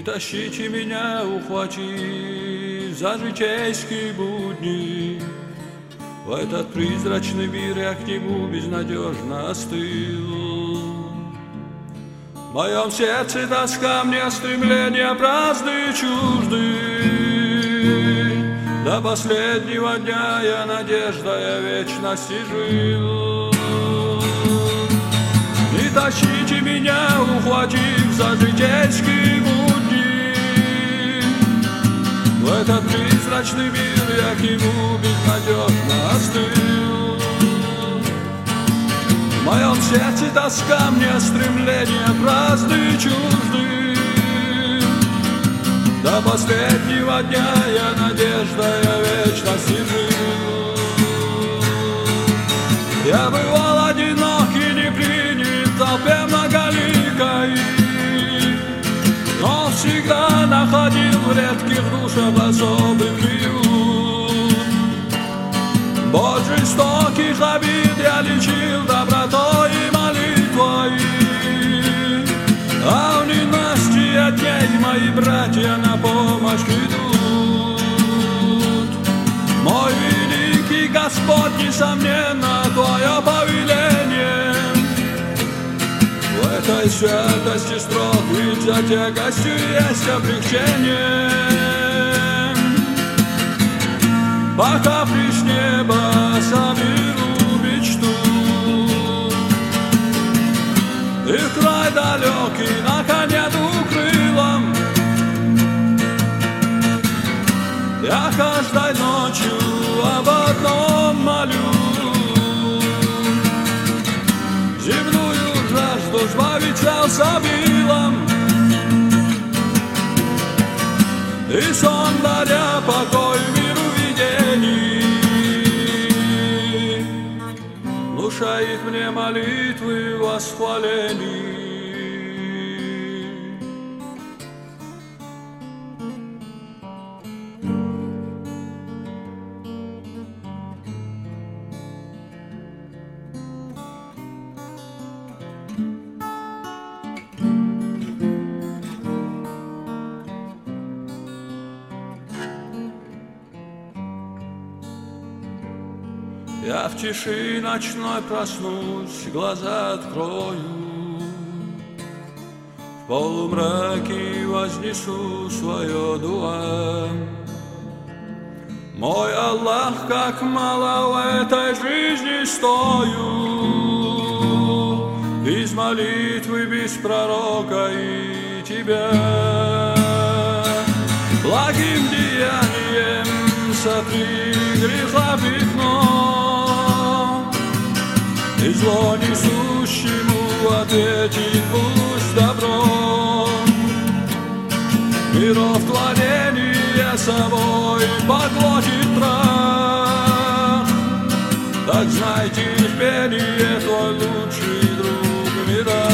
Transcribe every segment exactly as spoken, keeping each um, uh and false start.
Не тащите меня, ухватив за житейские будни. В этот призрачный мир я к нему безнадежно остыл. В моем сердце тоска, мне стремления праздные чужды. До последнего дня я надеждой вечности жил. Не тащите меня, ухватив за житейские будни. В этот призрачный мир я к нему безнадежно остыл. В моем сердце тоска, мне стремления праздные чужды. До последнего дня я надеждой вечности жил. Я бывал одинок и не принят в толпе многоликой, но всегда находил в редких душах особый приют. Боль жестоких обид я лечил добротой и молитвой, а в ненастье дней мои братья на помощь идут. Мой великий Господь, несомненно, Твое повеление. В этой святости строк ведь за тягостью есть облегчение. Пока пришь небо, соберу мечту, и в край далекий наконец укрылом. Я каждой ночью об одном молю: земную жажду сбавить салсабилом, и сон даря покой миру видений, внушает мне молитвы восхвалений. Я в тиши ночной проснусь, глаза открою, в полумраке вознесу свое дуа. Мой Аллах, как мало в этой жизни стою, без молитвы, без пророка и тебя. Благим деянием сотри греха пятно, и зло несущему ответить пусть добро. Миров творение собой поглотит прах, так знай, терпение твой лучший друг мира.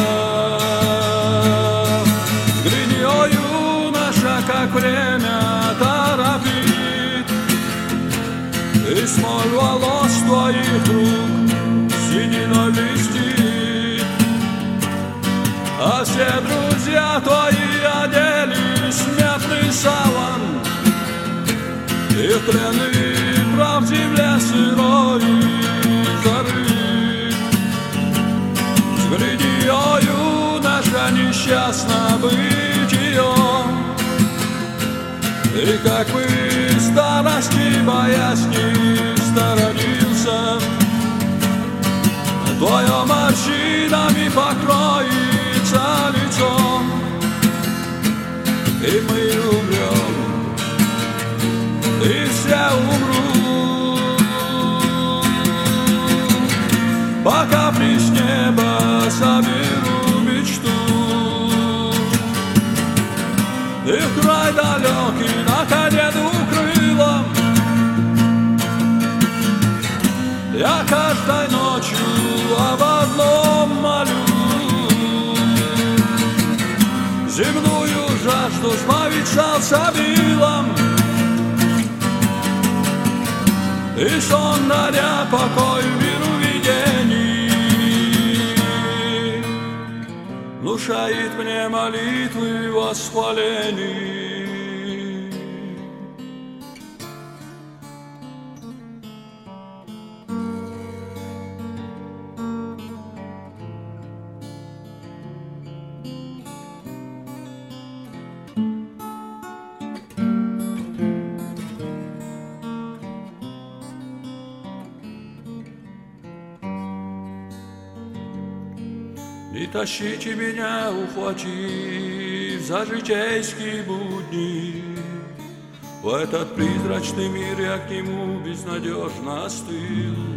Взгляни, о юноша, как время торопит, и смоль волос твоих рук сединой блестит, а все друзья твои одели смятный саван, их тленный прав в земле сырой зарыт. Взгляни, о юноша, несчастно бытие, и как бы старости боязни сторонился, твое морщинами покроется лицо, и мы умрем, и все умрут. Пока пришь небо, соберу мечту, и в край далекий наконец укрылом. Я каждой ночью об одном молю: земную жажду сбавить салсабилом, и сон даря покой миру видений. внушает мне молитвы воспалений. И тащите меня, ухватив за житейские будни, в этот призрачный мир я к нему безнадежно остыл.